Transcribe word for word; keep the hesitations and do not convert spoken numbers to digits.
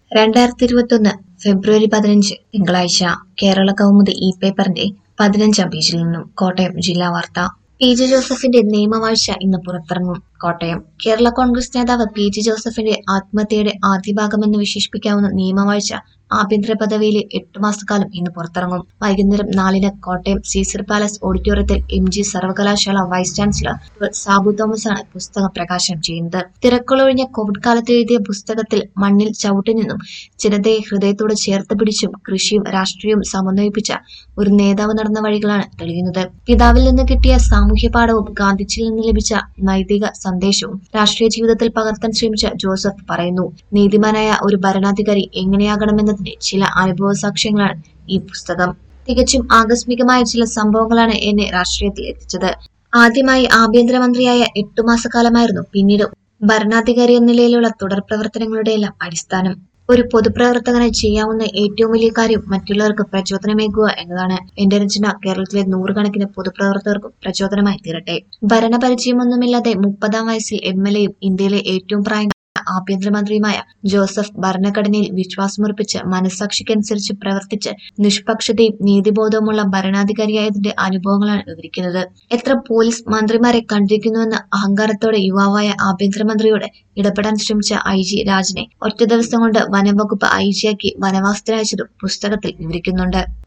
രണ്ടായിരത്തി ഇരുപത്തൊന്ന് ഫെബ്രുവരി പതിനഞ്ച് തിങ്കളാഴ്ച കേരള കൗമുദി ഇ പേപ്പറിന്റെ പതിനഞ്ചാം പേജിൽ നിന്നും കോട്ടയം ജില്ലാ വാർത്ത. പി ജെ ജോസഫിന്റെ നിയമവാഴ്ച ഇന്ന് പുറത്തിറങ്ങും. കോട്ടയം കേരള കോൺഗ്രസ് നേതാവ് പി ജെ ജോസഫിന്റെ ആത്മഹത്യയുടെ ആദ്യഭാഗമെന്ന് വിശേഷിപ്പിക്കാവുന്ന നിയമവാഴ്ച ആഭ്യന്തര പദവിയിലെ എട്ടു മാസക്കാലം ഇന്ന് പുറത്തിറങ്ങും. വൈകുന്നേരം നാലിന് കോട്ടയം സീസർ പാലസ് ഓഡിറ്റോറിയത്തിൽ എം ജി സർവകലാശാല വൈസ് ചാൻസലർ സാബു തോമസ് ആണ് പുസ്തകം പ്രകാശനം ചെയ്യുന്നത്. തിരക്കുകളൊഴിഞ്ഞ കോവിഡ് കാലത്ത് എഴുതിയ പുസ്തകത്തിൽ മണ്ണിൽ ചവിട്ടി നിന്നും ജനതയെ ഹൃദയത്തോട് ചേർത്ത് പിടിച്ചും കൃഷിയും രാഷ്ട്രീയവും സമന്വയിപ്പിച്ച ഒരു നേതാവ് നടന്ന വഴികളാണ് തെളിയുന്നത്. പിതാവിൽ നിന്ന് കിട്ടിയ സാമൂഹ്യ പാഠവും ഗാന്ധിജിയിൽ നിന്ന് ലഭിച്ച നൈതിക സന്ദേശവും രാഷ്ട്രീയ ജീവിതത്തിൽ പകർത്താൻ ശ്രമിച്ച ജോസഫ് പറയുന്നു. നീതിമാനായ ഒരു ഭരണാധികാരി എങ്ങനെയാകണമെന്നതിന്റെ ചില അനുഭവ സാക്ഷ്യങ്ങളാണ് ഈ പുസ്തകം. തികച്ചും ആകസ്മികമായ ചില സംഭവങ്ങളാണ് എന്നെ രാഷ്ട്രീയത്തിൽ എത്തിച്ചത്. ആദ്യമായി ആഭ്യന്തരമന്ത്രിയായ എട്ടു മാസക്കാലമായിരുന്നു പിന്നീട് ഭരണാധികാരി എന്ന നിലയിലുള്ള തുടർ പ്രവർത്തനങ്ങളുടെയെല്ലാം അടിസ്ഥാനം. ഒരു പൊതുപ്രവർത്തകന് ചെയ്യാവുന്ന ഏറ്റവും വലിയ കാര്യം മറ്റുള്ളവർക്ക് പ്രചോദനമേകുക എന്നതാണ്. എന്റെ രചന കേരളത്തിലെ നൂറുകണക്കിന് പൊതുപ്രവർത്തകർക്കും പ്രചോദനമായി തീരട്ടെ. ഭരണപരിചയമൊന്നുമില്ലാതെ മുപ്പതാം വയസ്സിൽ എം എൽ എയും ഇന്ത്യയിലെ ഏറ്റവും പ്രായം ആഭ്യന്തരമന്ത്രിയുമായ ജോസഫ് ഭരണഘടനയിൽ വിശ്വാസമുറപ്പിച്ച് മനസ്സാക്ഷിക്കനുസരിച്ച് പ്രവർത്തിച്ച് നിഷ്പക്ഷതയും നീതിബോധവുമുള്ള ഭരണാധികാരിയായതിന്റെ അനുഭവങ്ങളാണ് വിവരിക്കുന്നത്. എത്ര പോലീസ് മന്ത്രിമാരെ കണ്ടിരിക്കുന്നുവെന്ന അഹങ്കാരത്തോടെ യുവാവായ ആഭ്യന്തരമന്ത്രിയോട് ഇടപെടാൻ ശ്രമിച്ച ഐ ജി രാജനെ ഒറ്റ ദിവസം കൊണ്ട് വനം വകുപ്പ് ഐ ജിയാക്കി വനവാസത്തിനയച്ചതും പുസ്തകത്തിൽ വിവരിക്കുന്നുണ്ട്.